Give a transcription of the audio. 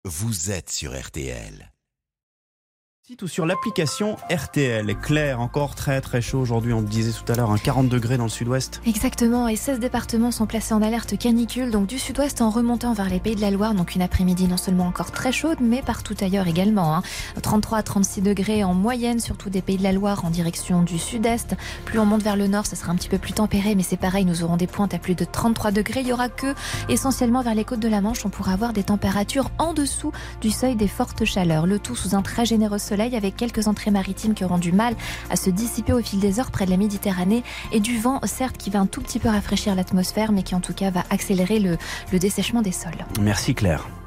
vous êtes sur RTL. Ou sur l'application RTL. Claire, encore très très chaud aujourd'hui, on le disait tout à l'heure, 40 degrés dans le sud-ouest. Exactement, et 16 départements sont placés en alerte canicule, donc du sud-ouest en remontant vers les Pays de la Loire, donc une après-midi non seulement encore très chaude, mais partout ailleurs également. 33 à 36 degrés en moyenne, surtout des Pays de la Loire en direction du sud-est. Plus on monte vers le nord, ça sera un petit peu plus tempéré, mais c'est pareil, nous aurons des pointes à plus de 33 degrés. Il y aura que, essentiellement vers les côtes de la Manche, on pourra avoir des températures en dessous du seuil des fortes chaleurs. Le tout sous un très généreux soleil, avec quelques entrées maritimes qui auront du mal à se dissiper au fil des heures près de la Méditerranée, et du vent, certes, qui va un tout petit peu rafraîchir l'atmosphère, mais qui en tout cas va accélérer le dessèchement des sols. Merci Claire.